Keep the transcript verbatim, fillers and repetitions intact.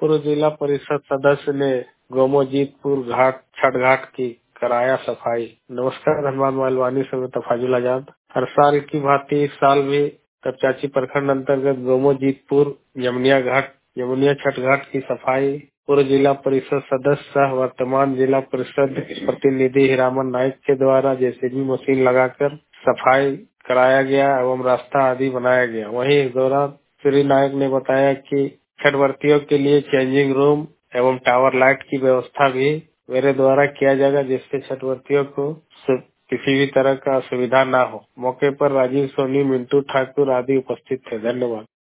पूर्व जिला परिषद सदस्य ने गोमोजीतपुर घाट छठ घाट की कराया सफाई। नमस्कार, धनबाद मालवानी से मैं तफाजुल आजाद। हर साल की भांति इस साल भी तपचाची प्रखंड अंतर्गत गोमोजीतपुर यमुनिया घाट यमुनिया छठ घाट की सफाई पूर्व जिला परिषद सदस्य सह वर्तमान जिला परिषद प्रतिनिधि हीरामन नाइक के द्वारा जेसीबी मशीन लगाकर सफाई कराया गया एवं रास्ता आदि बनाया गया। वहीं इस दौरान श्री नायक ने बताया कि छठ व्रतियों के लिए चेंजिंग रूम एवं टावर लाइट की व्यवस्था भी मेरे द्वारा किया जाएगा, जिससे छठ व्रतियों को किसी भी तरह का असुविधा ना हो। मौके पर राजीव सोनी, मिंटू ठाकुर आदि उपस्थित थे। धन्यवाद।